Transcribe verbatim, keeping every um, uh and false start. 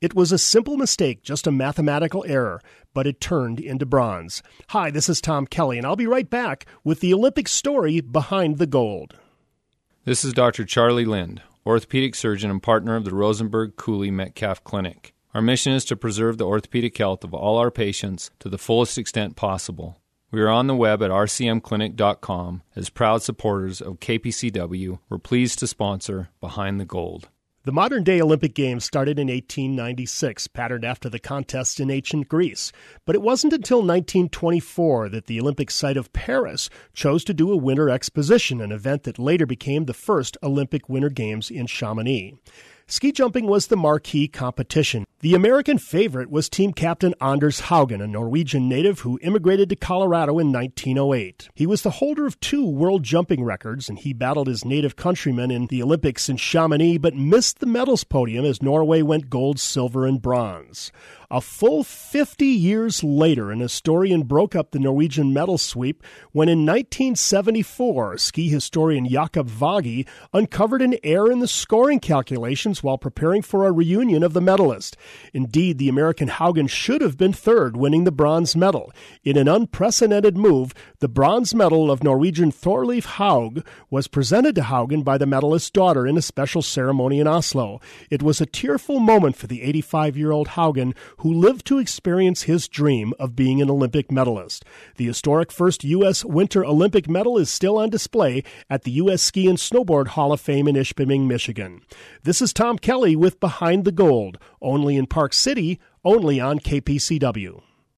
It was a simple mistake, just a mathematical error, but it turned into bronze. Hi, this is Tom Kelly, and I'll be right back with the Olympic story behind the gold. This is Doctor Charlie Lind, orthopedic surgeon and partner of the Rosenberg Cooley Metcalf Clinic. Our mission is to preserve the orthopedic health of all our patients to the fullest extent possible. We are on the web at r c m clinic dot com. As proud supporters of K P C W, we're pleased to sponsor Behind the Gold. The modern-day Olympic Games started in eighteen ninety-six, patterned after the contests in ancient Greece. But it wasn't until nineteen twenty-four that the Olympic site of Paris chose to do a Winter Exposition, an event that later became the first Olympic Winter Games in Chamonix. Ski jumping was the marquee competition. The American favorite was team captain Anders Haugen, a Norwegian native who immigrated to Colorado in nineteen oh eight. He was the holder of two world jumping records, and he battled his native countrymen in the Olympics in Chamonix, but missed the medals podium as Norway went gold, silver, and bronze. A full fifty years later, an historian broke up the Norwegian medal sweep when in nineteen seventy-four, ski historian Jakob Vagi uncovered an error in the scoring calculations while preparing for a reunion of the medalists. Indeed, the American Haugen should have been third, winning the bronze medal. In an unprecedented move, the bronze medal of Norwegian Thorleif Haug was presented to Haugen by the medalist's daughter in a special ceremony in Oslo. It was a tearful moment for the eighty-five-year-old Haugen, who lived to experience his dream of being an Olympic medalist. The historic first U S Winter Olympic medal is still on display at the U S Ski and Snowboard Hall of Fame in Ishpeming, Michigan. This is Tom Kelly with Behind the Gold, only in Park City, only on K P C W.